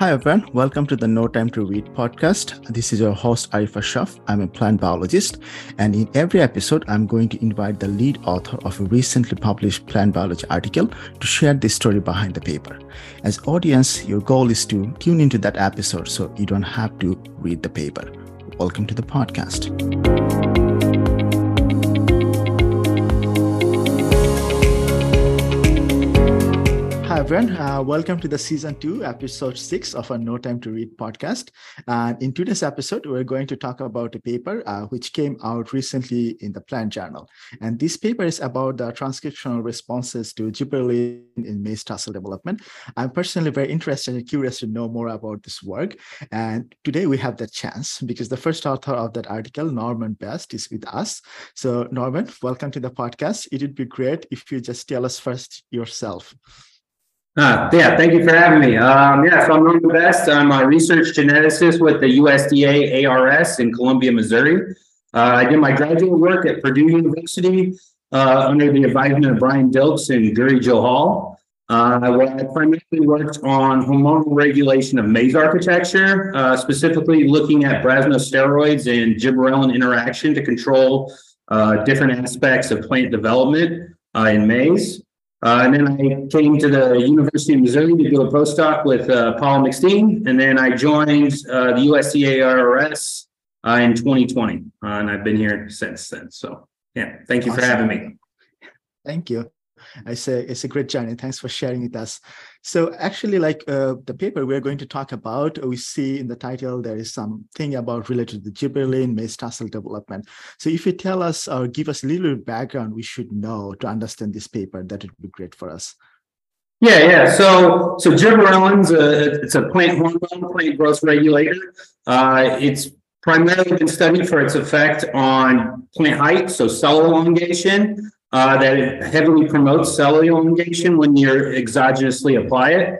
Hi everyone, welcome to the No Time to Read podcast. This is your host Arif Ashraf. I'm a plant biologist, and in every episode, I'm going to invite the lead author of a recently published plant biology article to share the story behind the paper. As audience, your goal is to tune into that episode so you don't have to read the paper. Welcome to the podcast. Hi everyone, welcome to the season 2, episode 6 of our No Time to Read podcast. And in today's episode, we're going to talk about a paper which came out recently in the Plant Journal. And this paper is about the transcriptional responses to gibberellin in maize tassel development. I'm personally very interested and curious to know more about this work. And today we have the chance because the first author of that article, Norman Best, is with us. So Norman, welcome to the podcast. It would be great if you just tell us first yourself. Thank you for having me. So I'm Norman Best. I'm a research geneticist with the USDA ARS in Columbia, Missouri. I did my graduate work at Purdue University under the advisement of Brian Dilks and Guri Johal. Where I primarily worked on hormonal regulation of maize architecture, specifically looking at brasnosteroids and gibberellin interaction to control different aspects of plant development in maize. And then I came to the University of Missouri to do a postdoc with Paula McSteen, and then I joined the USDA ARS in 2020, and I've been here since then. So, thank you for having me. Thank you. It's a great journey. Thanks for sharing with us. So actually, the paper we're going to talk about, we see in the title, there is something about related to the gibberellin maize tassel development. So if you tell us or give us a little background we should know to understand this paper, that would be great for us. So gibberellin's it's a plant hormone, plant growth regulator. It's primarily been studied for its effect on plant height, so cell elongation. That it heavily promotes cell elongation when you exogenously apply it.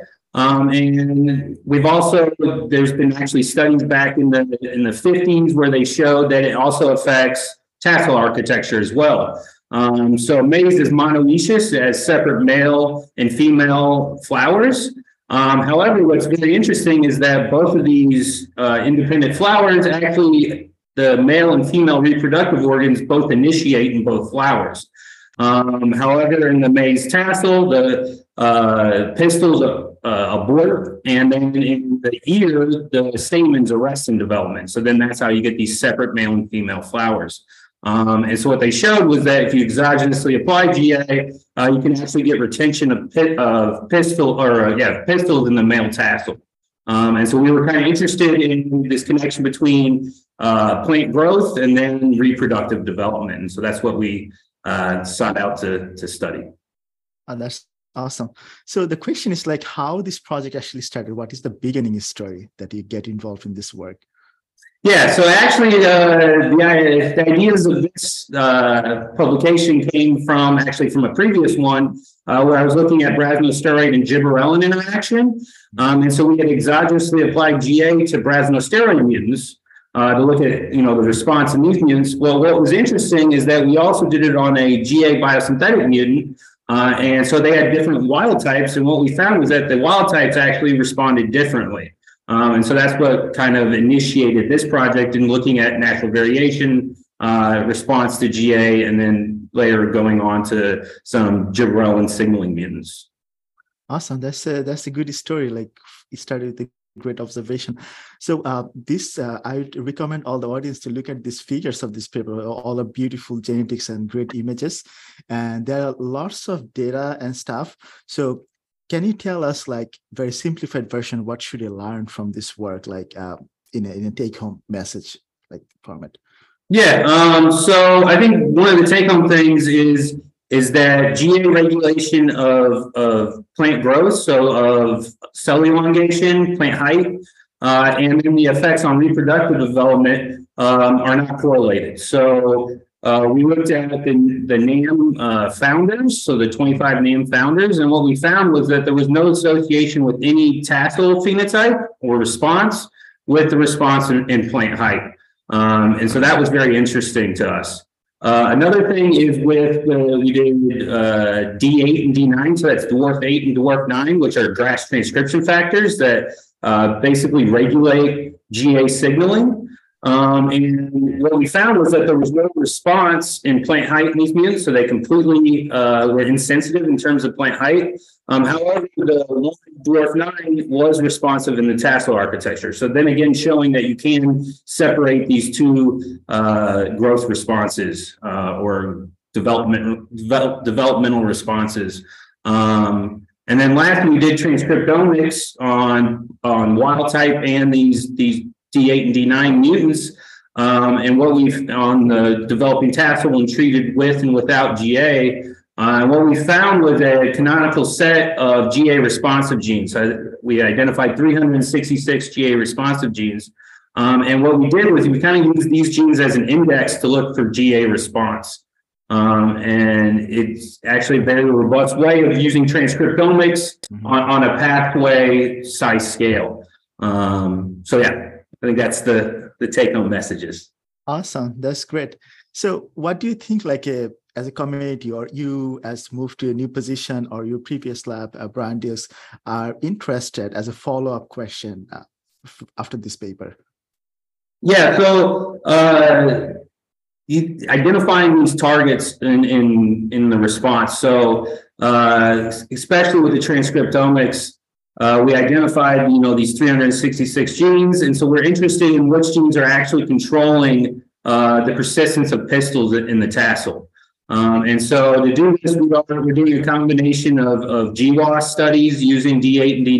And we've also, there's been actually studies back in the 50s where they showed that it also affects tassel architecture as well. So maize is monoecious, it has separate male and female flowers. However, what's very interesting is that both of these independent flowers, actually the male and female reproductive organs both initiate in both flowers. However, in the maize tassel, the pistils abort, and then in the ear, the stamens arrest in development. So then that's how you get these separate male and female flowers. And so what they showed was that if you exogenously apply GA, you can actually get retention of pistils in the male tassel. And so we were kind of interested in this connection between plant growth and then reproductive development. And so that's what we sought out to study. And that's awesome. So the question is how this project actually started. What is the beginning story that you get involved in this work? So actually the ideas of this publication came from a previous one where I was looking at brasnosteroid and gibberellin interaction. And so we had exogenously applied GA to brasnosteroid mutants to look at, the response in these mutants. Well, what was interesting is that we also did it on a GA biosynthetic mutant. And so they had different wild types. And what we found was that the wild types actually responded differently. And so that's what kind of initiated this project in looking at natural variation, response to GA, and then later going on to some gibberellin signaling mutants. Awesome. That's a good story. It started with a great observation. So I would recommend all the audience to look at these features of this paper, all the beautiful genetics and great images. And there are lots of data and stuff. So can you tell us, very simplified version, what should you learn from this work, in a take-home message format? So I think one of the take-home things is that GA regulation of plant growth, so of cell elongation, plant height, and then the effects on reproductive development are not correlated. So we looked at the NAM founders, so the 25 NAM founders, and what we found was that there was no association with any tassel phenotype or response with the response in plant height. And so that was very interesting to us. Another thing is we did D8 and D9, so that's dwarf 8 and dwarf 9, which are GRAS transcription factors that basically regulate GA signaling. And what we found was that there was no response in plant height in these mutants, so they completely were insensitive in terms of plant height. However, the one dwarf 9 was responsive in the tassel architecture. So then again, showing that you can separate these two growth responses or developmental responses. And then lastly, we did transcriptomics on wild type and these D8 and D9 mutants. And what we've on the developing tassel and treated with and without GA, what we found was a canonical set of GA responsive genes. We identified 366 GA responsive genes. And what we did was we kind of used these genes as an index to look for GA response. And it's actually a very robust way of using transcriptomics on a pathway size scale. So yeah, I think that's the take-home messages. Awesome. That's great. So what do you think, like as a community, or you as moved to a new position, or your previous lab, Brandeis, are interested as a follow-up question after this paper? Yeah, so identifying these targets in the response. So especially with the transcriptomics, we identified, these 366 genes, and so we're interested in which genes are actually controlling the persistence of pistils in the tassel. And so to do this, we're doing a combination of GWAS studies using D8 and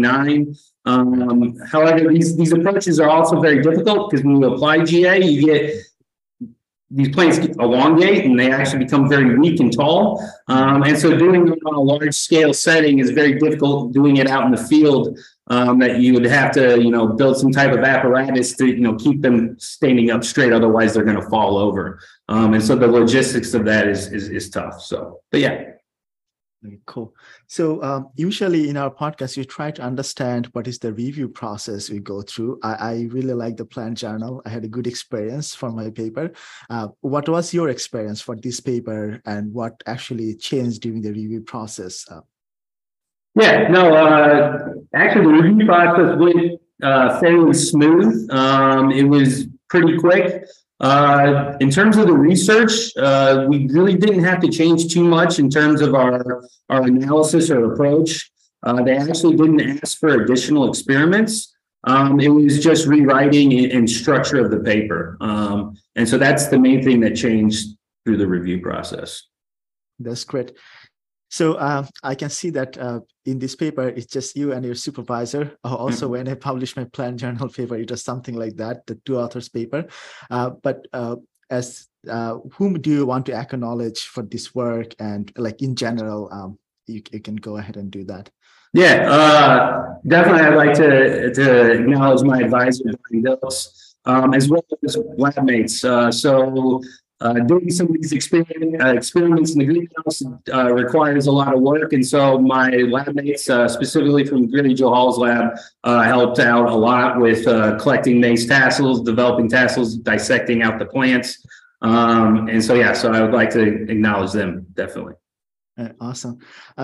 D9. However, these approaches are also very difficult because when you apply GA, you get these plants elongate and they actually become very weak and tall. And so doing it on a large scale setting is very difficult. Doing it out in the field, that you would have to, build some type of apparatus to, keep them standing up straight. Otherwise, they're going to fall over. And so the logistics of that is tough. So, but yeah. Very cool. So usually in our podcast, we try to understand what is the review process we go through. I really like the Plant Journal. I had a good experience for my paper. What was your experience for this paper, and what actually changed during the review process? Yeah, no, actually the review process went fairly smooth. It was pretty quick. In terms of the research, we really didn't have to change too much in terms of our analysis or approach. They actually didn't ask for additional experiments. It was just rewriting and structure of the paper. And so that's the main thing that changed through the review process. That's great. So I can see that in this paper, it's just you and your supervisor. Also, when I published my Plant Journal paper, it was something like that, the two authors paper. But as whom do you want to acknowledge for this work? And like in general, you can go ahead and do that. Yeah, definitely. I'd like to acknowledge my advisor, Brian Dilks, as well as lab mates. Doing some of these experiments in the greenhouse requires a lot of work, and so my lab mates, specifically from Gritty Joe Hall's lab, helped out a lot with collecting maize tassels, developing tassels, dissecting out the plants, and so I would like to acknowledge them definitely. Awesome.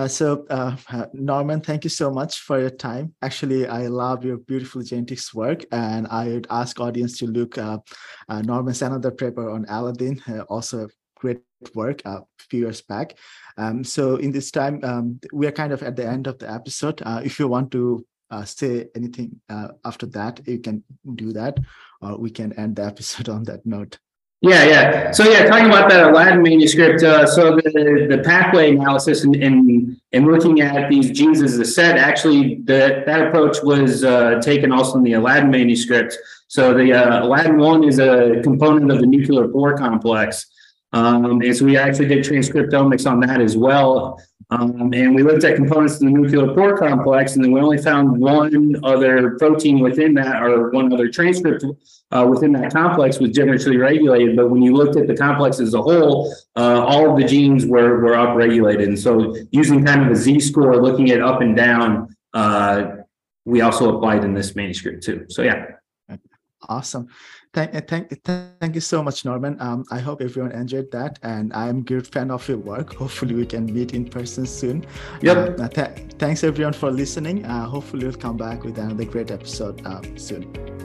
Norman, thank you so much for your time. Actually, I love your beautiful genetics work, and I would ask audience to look up Norman's another paper on Aladdin, also great work a few years back. So in this time, we are kind of at the end of the episode. If you want to say anything after that, you can do that, or we can end the episode on that note. Yeah. So talking about that Aladdin manuscript, so the pathway analysis and looking at these genes as a set, actually that approach was taken also in the Aladdin manuscript. So the Aladdin 1 is a component of the nuclear pore complex. And so we actually did transcriptomics on that as well. And we looked at components of the nuclear pore complex, and then we only found one other protein within that, or one other transcript within that complex was differentially regulated. But when you looked at the complex as a whole, all of the genes were upregulated. And so using kind of a Z-score, looking at up and down, we also applied in this manuscript too. So yeah. Awesome. Thank you so much, Norman. I hope everyone enjoyed that, and I'm a good fan of your work. Hopefully, we can meet in person soon. Yep. Thanks everyone for listening. Hopefully, we'll come back with another great episode soon.